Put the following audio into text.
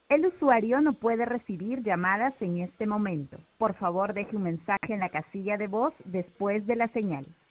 El usuario no puede recibir llamadas en este momento. Por favor, deje un mensaje en la casilla de voz después de la señal.